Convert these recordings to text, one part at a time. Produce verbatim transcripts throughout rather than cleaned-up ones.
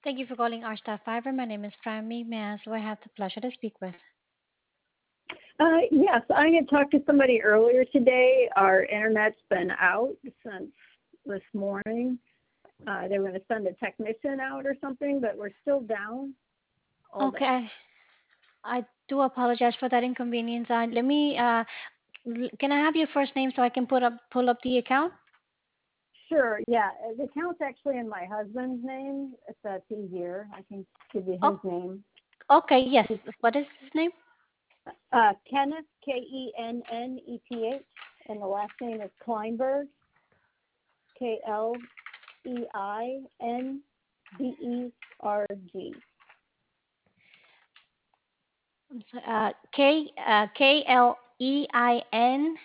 Thank you for calling our staff fiber. My name is Prime Mass, who I have the pleasure to speak with. Uh, yes, I had talked to somebody earlier today. Our internet's been out since this morning. Uh, they were going to send a technician out or something, but we're still down all day. Okay, I do apologize for that inconvenience. Uh, let me. Uh, l- can I have your first name so I can put up pull up the account? Sure, yeah. uh, The account's actually in my husband's name, if that's easier. I can give you his Oh, name. okay. Yes. What is his name? Uh, Kenneth, K E N N E T H, and the last name is Kleinberg, K L E I N B E R G. I'm sorry, Uh, K uh, K L E I N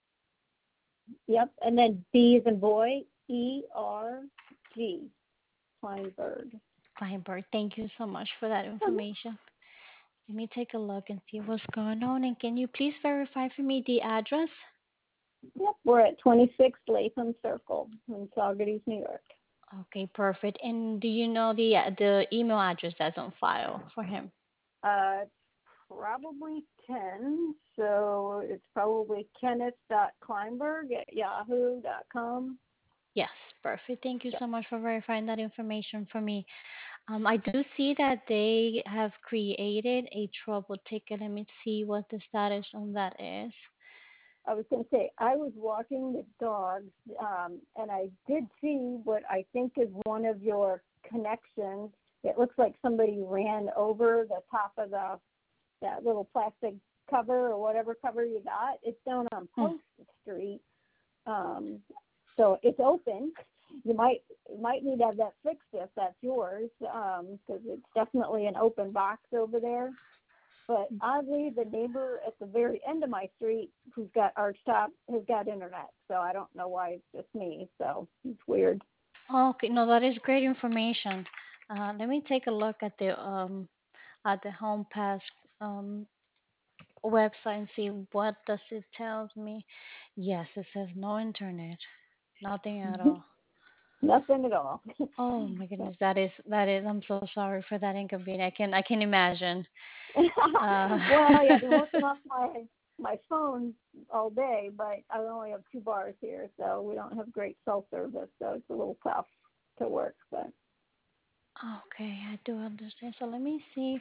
Yep, and then B is in boy, E R G, Kleinberg. Kleinberg. Thank you so much for that Mhm. information. Let me take a look and see what's going on. And can you please verify for me the address? Yep, we're at twenty-six Latham Circle in Saugerties, New York. Okay, perfect. And do you know the uh, the email address that's on file for him? Uh, probably ten, so it's probably kenneth.kleinberg at yahoo dot com. Yes, perfect. Thank you Yep. so much for verifying that information for me. Um, I do see that they have created a trouble ticket. Let me see what the status on that is. I was going to say, I was walking the dogs, um, and I did see what I think is one of your connections. It looks like somebody ran over the top of the that little plastic cover or whatever cover you got. It's down on Hmm. Post Street, um, so it's open. You might you might need to have that fixed if that's yours, because um, it's definitely an open box over there. But oddly, the neighbor at the very end of my street, who's got arch top, has got internet. So I don't know why it's just me. So it's weird. Okay, no, that is great information. Uh, let me take a look at the um at the Home Pass um website and see what does it tells me. Yes, it says no internet, nothing at all. Nothing at all. Oh my goodness, that is that is. I'm so sorry for that inconvenience. I can I can imagine. Uh, Well, yeah, I've been working off my my phone all day, but I only have two bars here, so we don't have great cell service, so it's a little tough to work. But okay, I do understand. So let me see.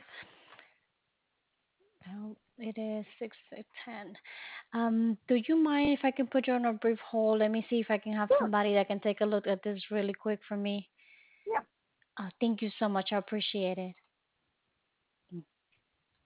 Now it is six to ten. Um, do you mind if I can put you on a brief hold? Let me see if I can have sure, somebody that can take a look at this really quick for me. yeah. Uh, thank you so much. I appreciate it.